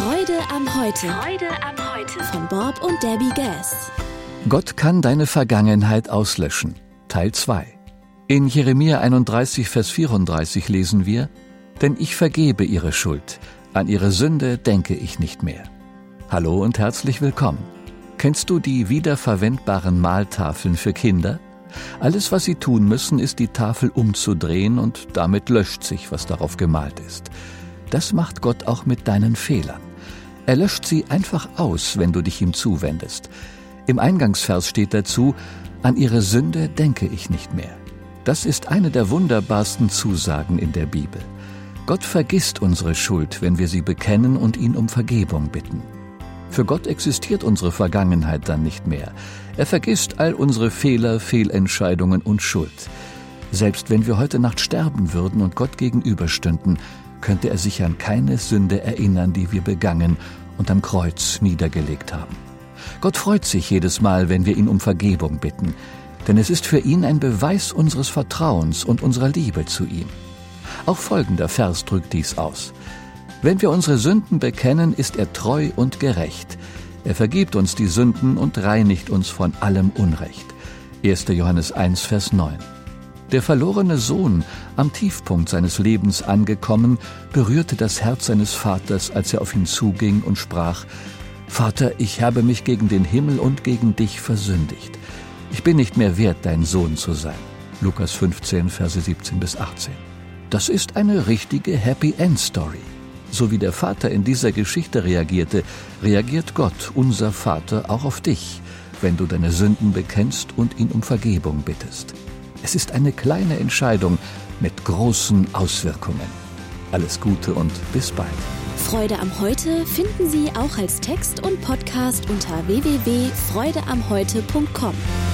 Freude am Heute. Freude am Heute. Von Bob und Debbie Gass. Gott kann deine Vergangenheit auslöschen. Teil 2. In Jeremia 31, Vers 34 lesen wir: Denn ich vergebe ihre Schuld, an ihre Sünde denke ich nicht mehr. Hallo und herzlich willkommen. Kennst du die wiederverwendbaren Maltafeln für Kinder? Alles, was sie tun müssen, ist die Tafel umzudrehen und damit löscht sich, was darauf gemalt ist. Das macht Gott auch mit deinen Fehlern. Er löscht sie einfach aus, wenn du dich ihm zuwendest. Im Eingangsvers steht dazu: An ihre Sünde denke ich nicht mehr. Das ist eine der wunderbarsten Zusagen in der Bibel. Gott vergisst unsere Schuld, wenn wir sie bekennen und ihn um Vergebung bitten. Für Gott existiert unsere Vergangenheit dann nicht mehr. Er vergisst all unsere Fehler, Fehlentscheidungen und Schuld. Selbst wenn wir heute Nacht sterben würden und Gott gegenüberstünden, könnte er sich an keine Sünde erinnern, die wir begangen und am Kreuz niedergelegt haben. Gott freut sich jedes Mal, wenn wir ihn um Vergebung bitten, denn es ist für ihn ein Beweis unseres Vertrauens und unserer Liebe zu ihm. Auch folgender Vers drückt dies aus: Wenn wir unsere Sünden bekennen, ist er treu und gerecht. Er vergibt uns die Sünden und reinigt uns von allem Unrecht. 1. Johannes 1, Vers 9. Der verlorene Sohn, am Tiefpunkt seines Lebens angekommen, berührte das Herz seines Vaters, als er auf ihn zuging und sprach: Vater, ich habe mich gegen den Himmel und gegen dich versündigt. Ich bin nicht mehr wert, dein Sohn zu sein. Lukas 15, Verse 17 bis 18. Das ist eine richtige Happy-End-Story. So wie der Vater in dieser Geschichte reagierte, reagiert Gott, unser Vater, auch auf dich, wenn du deine Sünden bekennst und ihn um Vergebung bittest. Es ist eine kleine Entscheidung mit großen Auswirkungen. Alles Gute und bis bald. Freude am Heute finden Sie auch als Text und Podcast unter www.freudeamheute.com.